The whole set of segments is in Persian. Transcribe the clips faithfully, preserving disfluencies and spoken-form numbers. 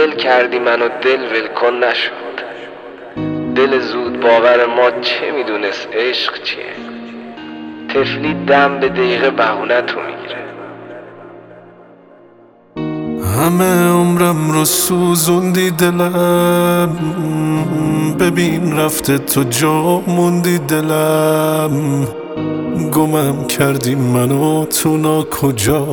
ول کردی منو دل ول کن نشد. دل زود باور ما چه میدونست عشق چیه. طفلی دم به دقیقه بهونه تو میگیره. همه عمرم رو سوزوندی دلم، ببین رفته تو جا موندی دلم. گمم کردی منو تو نا کجا،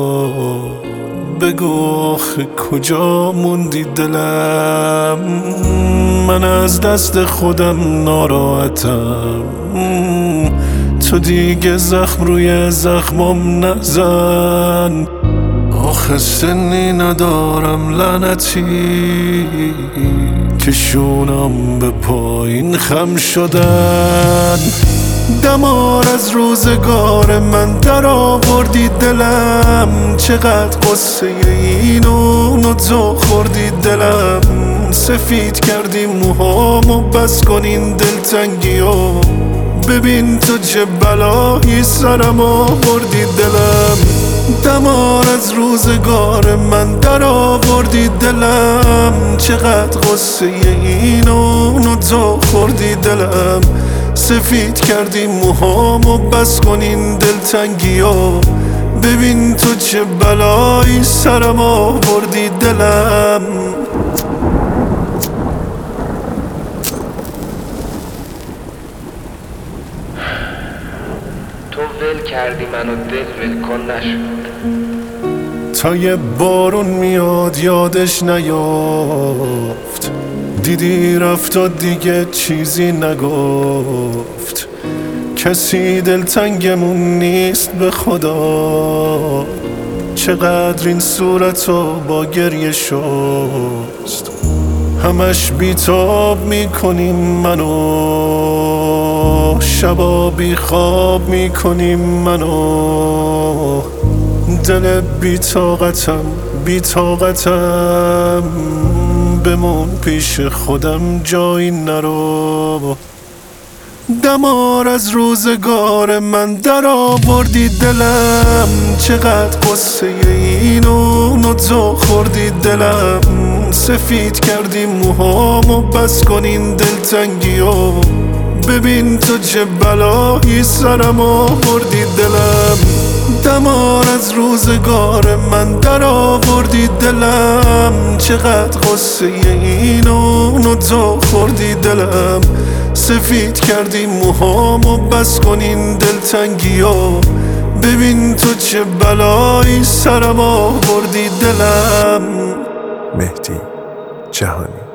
بگو آخه کجا موندی دلم. من از دست خودم ناراحتم، تو دیگه زخم روی زخمم نزن. آخه سنی ندارم لعنتی که شونم به پایین خم شدن. دمار از روزگار من در آوردی دلم، چقدر قصه اینو نو تو خوردی دلم. سفید کردی موهامو بس کن این دلتنگیو، ببین تو چه بلایی سرم آوردی دلم. دمار از روزگار من در آوردی دلم، چقدر قصه اینو نو تو خوردی دلم. سفید کردی موهامو بس کن این دلتنگیو، ببین تو چه بلایی سرم آوردی دلم. تو ول کردی منو دل ول کن نشد. تا یه بارون میاد یادش نیافت، دیدی رفت و دیگه چیزی نگفت. کسی دلتنگمون نیست به خدا، چقدر این صورتو با گریه شست. همش بیتاب میکنیم منو، شبا بی خواب میکنیم منو. دل بی‌طاقتم بی‌طاقتم، بمون پیش خودم جایی نرو. دمار از روزگار من در آوردی دلم، چقدر قصه اینو نو تو خوردی دلم. سفید کردی موهامو بس کن این دلتنگیو، ببین تو چه بلایی سرم آوردی دلم. دمار از روزگار من در آوردی دلم، چقدر قصه اینو نو تو خوردی دلم. سفید کردی موهامو بس کن این دلتنگیو، ببین تو چه بلایی سرم آوردی دلم. مهدی جهانی.